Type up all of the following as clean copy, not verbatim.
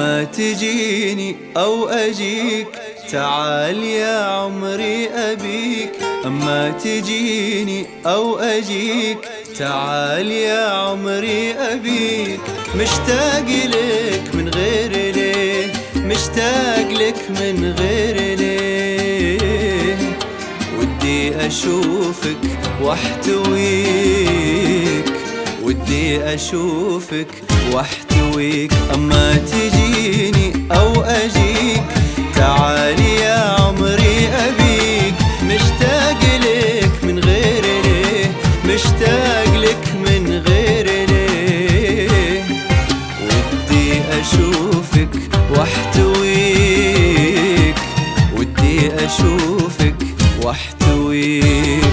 أما تجيني أو أجيك تعال يا عمري أبيك. أما تجيني أو أجيك تعال يا عمري أبيك. مشتاق لك من غير ليه، مشتاق لك من غير ليه. ودي أشوفك واحتويك، ودي أشوفك واحتويك. أما تجيني أو أجيك تعالي يا عمري أبيك. مشتاق لك من غير ليه، مشتاق لك من غير ليه. ودي أشوفك واحتويك، ودي أشوفك واحتويك.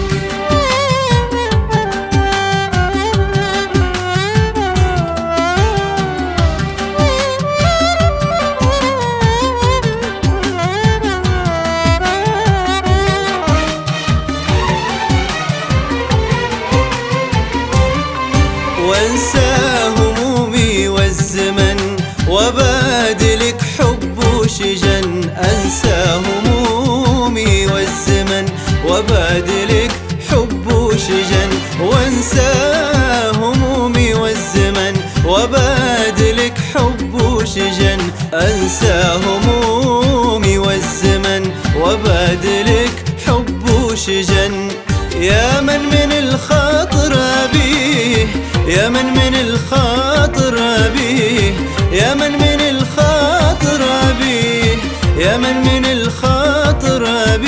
وانسى همومي والزمن وبادلك حب وشجن. انسى همومي والزمن وبادلك حب وشجن. وانسى همومي والزمن وبادلك حب وشجن. انسى همومي والزمن وبادلك حب وشجن. يا من الخاطر أبيه، يا من الخاطر أبيه، يا من الخاطر أبيه، يا من الخاطر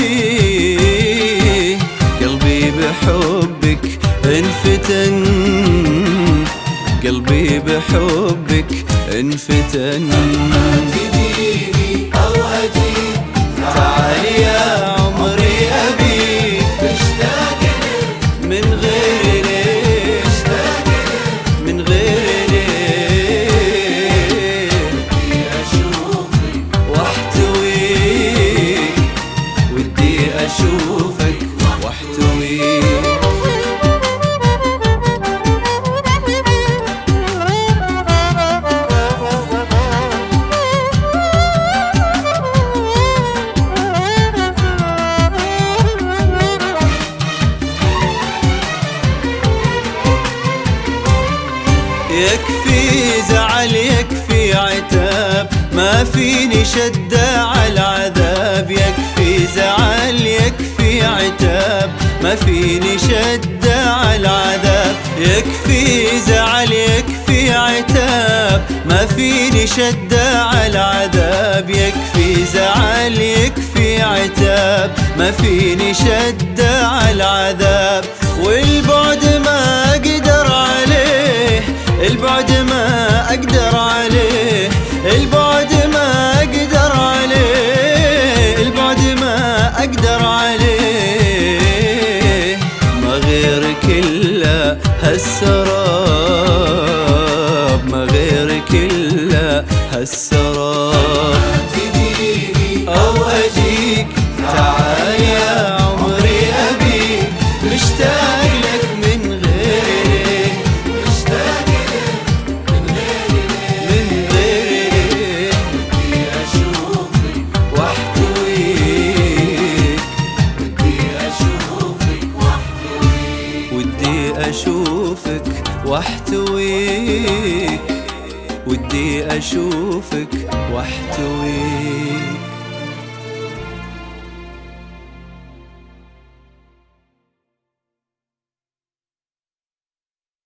أبيه. قلبي بحبك انفتن، قلبي بحبك انفتن. تجيني أو أجيك تعالي يا عمري أبيك. مشتاق من غير ليه، من غير ليه. ودي أشوفك واحتويك، ودي أشوفك واحتويك. يكفي زعل يكفي عتاب، ما فيني شدة على العذاب. يكفي زعل يكفي عتاب، ما فيني شدة على العذاب. يكفي زعل يكفي عتاب، ما فيني شدة على العذاب. يكفي زعل يكفي عتاب، ما فيني شدة على العذاب. والبعد ما أقدر عليه، البعد ما أقدر عليه، البعد ما أقدر عليه، البعد ما أقدر عليه. ما غيرك إلا هالسراب، ما غيرك إلا هالسراب. تجيني أو أجيك تعال يا عمري أبيك. مشتاق لك من غير، مشتاق من غير من غير ودي أشوفك واحتويك، ودي أشوفك واحتويك. ودي أشوفك واحتويك، ودي أشوفك واحتويك.